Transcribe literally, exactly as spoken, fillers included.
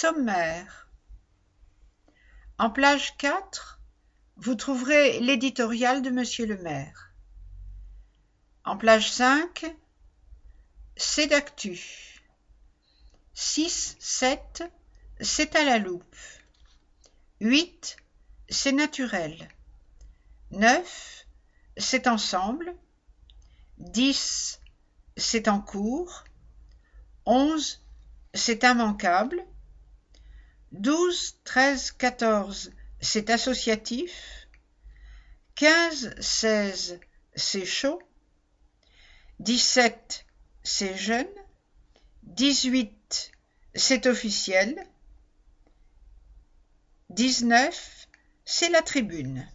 Sommaire. En page quatre, vous trouverez l'éditorial de Monsieur le maire. En page cinq, c'est d'actu. six, sept, c'est à la loupe. huit, c'est naturel. neuf, c'est ensemble. dix, c'est en cours. onze, c'est immanquable. douze, treize, quatorze, c'est associatif. quinze, seize, c'est chaud. dix-sept, c'est jeune. dix-huit, c'est officiel. dix-neuf, c'est la tribune.